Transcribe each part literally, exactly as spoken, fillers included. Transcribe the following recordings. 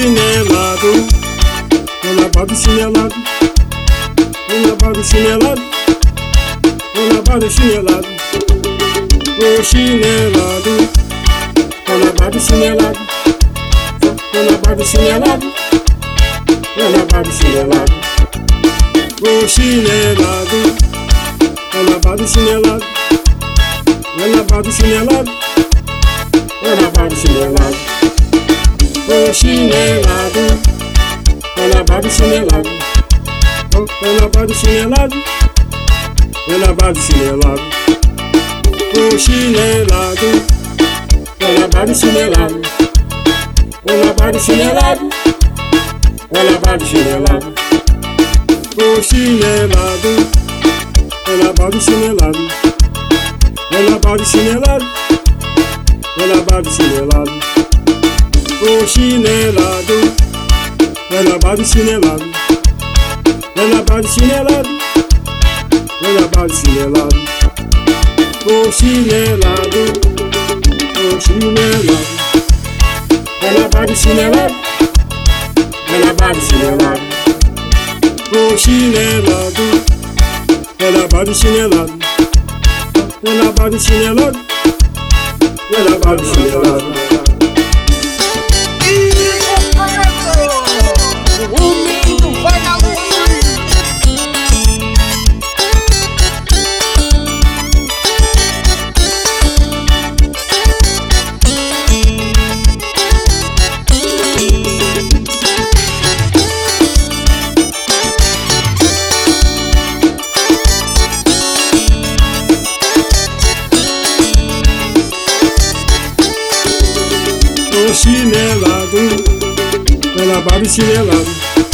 chinelado, tô na base chinelado, tô na base chinelado, tô na base chinelado, ô chinelado, tô na base chinelado, tô na base chinelado, tô na base chinelado, ô chinelado, tô na base chinelado, tô na base chinelado, tô na base chinelado. Tô chinelado, tô na base chinelado, tô na base chinelado, tô na base chinelado, tô chinelado, tô na base chinelado, tô na base chinelado, tô na base chinelado, tô chinelado, tô na base chinelado, tô na base chinelado, tô na base chinelado. Tô chinelado, tô na base chinelado, tô na base chinelado, tô na base chinelado, tô chinelado, tô chinelado, tô na base chinelado, tô na base chinelado, tô chinelado, tô na base chinelado, tô na base chinelado, tô na base chinelado. Tô chinelado, tô na base chinelado,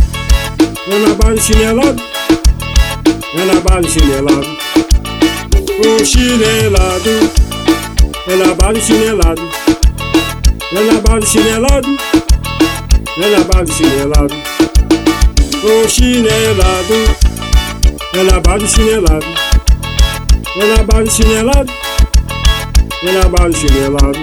tô na base chinelado, tô na base chinelado, tô chinelado, tô na base chinelado, tô na base chinelado, tô na base chinelado, tô chinelado, tô na base chinelado, tô na base chinelado, tô na base chinelado.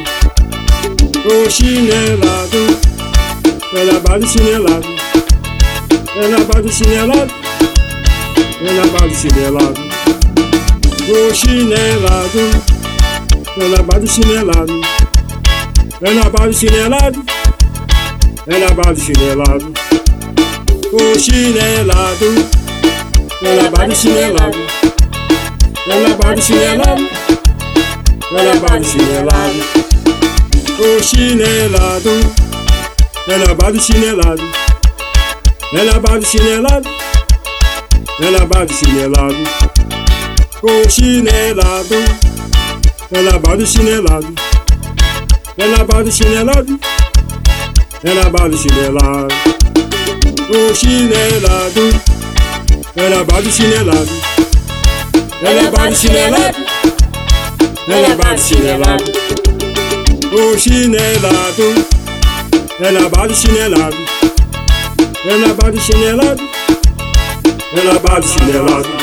Tô chinelado, tô na base chinelado, tô na base chinelado, tô na base chinelado, tô chinelado, tô na base chinelado, tô na base chinelado, tô na base chinelado, tô chinelado, tô na base chinelado, tô na base chinelado, tô na base chinelado. Tô chinelado, tô na base chinelado, tô na base chinelado, tô na base chinelado, tô chinelado, tô na base chinelado, tô na base chinelado, tô na base chinelado, tô chinelado, tô na base chinelado, tô na base chinelado, tô na base chinelado. Tô chinelado, é na base chinelado, é na base chinelado, é na base chinelado.